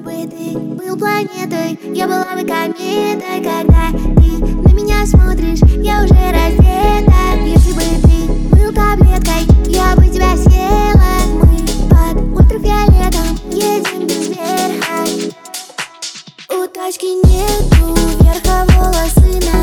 бы ты был планетой, я была бы кометой. Когда ты на меня смотришь, я уже раздета. Если бы ты был таблеткой, я бы тебя съела. Мы под ультрафиолетом едем без верха. У тачки нету верха, волосы на